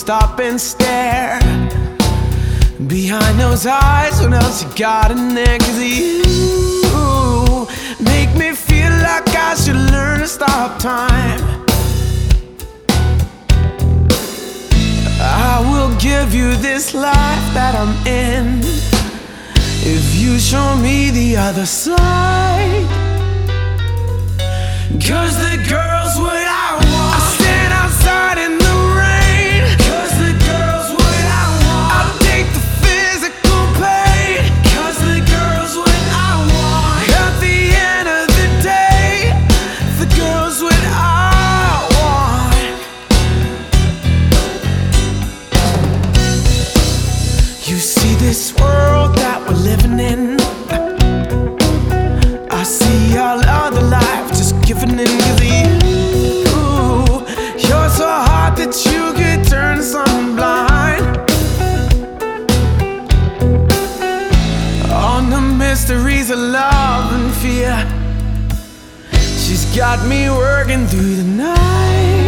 stop and stare. Behind those eyes, what else you got in there? 'Cause you make me feel like I should learn to stop time. I will give you this life that I'm in if you show me the other side. 'Cause the girl's what I want. I stand outside in the rain. 'Cause the girl's what I want. I'll take the physical pain. 'Cause the girl's what I want. At the end of the day, the girl's what I want. You see this world that we're living in, I see all other life just giving in. 'Cause you're so hot that you could turn someone blind. On the mysteries of love and fear, she's got me working through the night.